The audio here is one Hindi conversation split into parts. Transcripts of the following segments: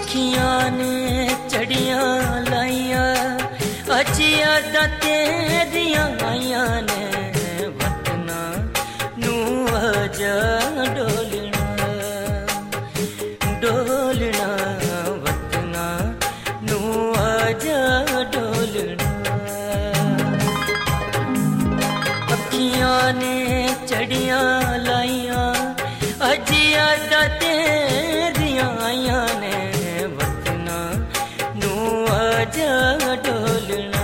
अखियां ने चढ़ियां लाइया अजिया दा तेरियां आइयां ने वतना नू आजा डोलना डोलना वतना नू आजा डोलना। अखियां ने चढ़ियां लाइया अजिया दा तेरियां आइयां ने वतना नू आजा डोलना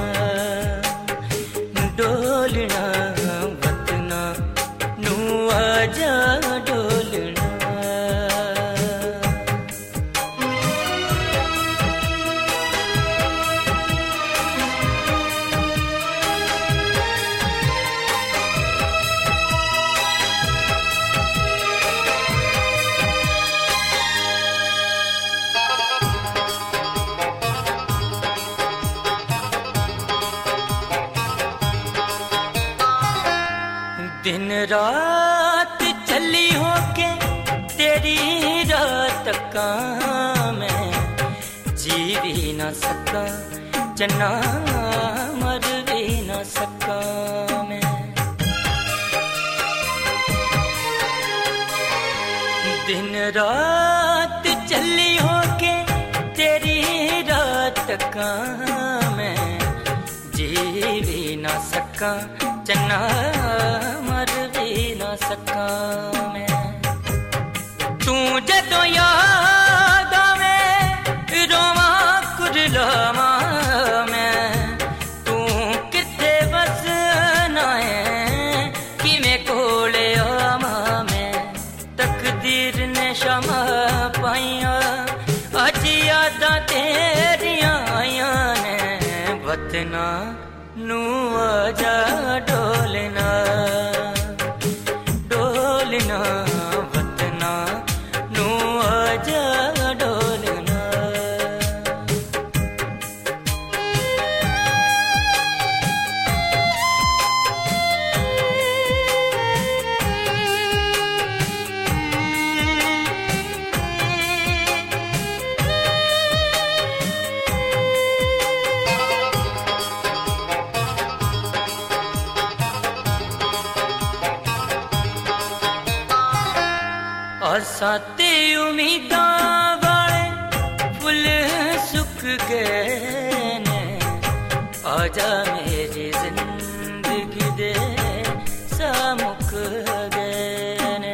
डोलना वतना नू आजा डोलना। दिन रात चली होके तेरी रात का मैं जी भी ना सका चन्ना मर भी ना सका मैं। दिन रात चली होके तेरी रात का मैं जी भी ना सका चन्ना मर भी ना सका मैं। तू जदों याद आवे रोवा कुरलावा मैं तू किथे बसना है किवें कोले आवा मैं। तकदीर ने शमा पाइया अज यादां तेरियां आइयां ने वतना नू आजा डोलना डोलना वतना नू आजा डोलना। आसां ते उम्मीदां वाले फुल सुक गए ने आजा मेरी जिंदगी दे सामुक गए ने।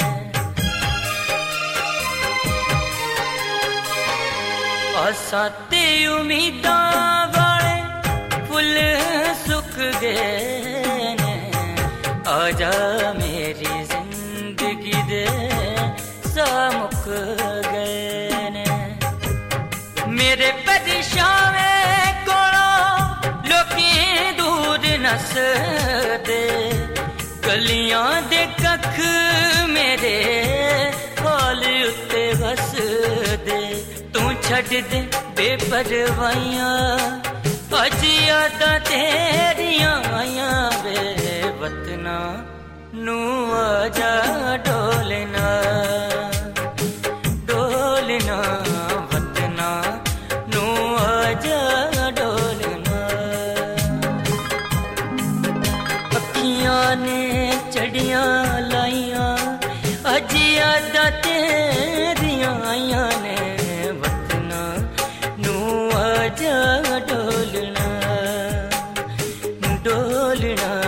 आसां ते उम्मीदां वाले फुल सुक गए ने आजा मेरी जिंदगी दे मुक गए ने। मेरे परेशावे कोलों लोकी दूर नस दे गलियां दे कख मेरे हाल उत्ते बस दे। तू छड़ दे बेपरवाइयां अज यादां तेरियां आइयां वे वतना नू आजा डोलना डोलना वतना नू आजा डोलना। अखियां ने चढ़ियां लाइया अज यादां तेरियां आइयां ने वतना नू आजा डोलना डोलना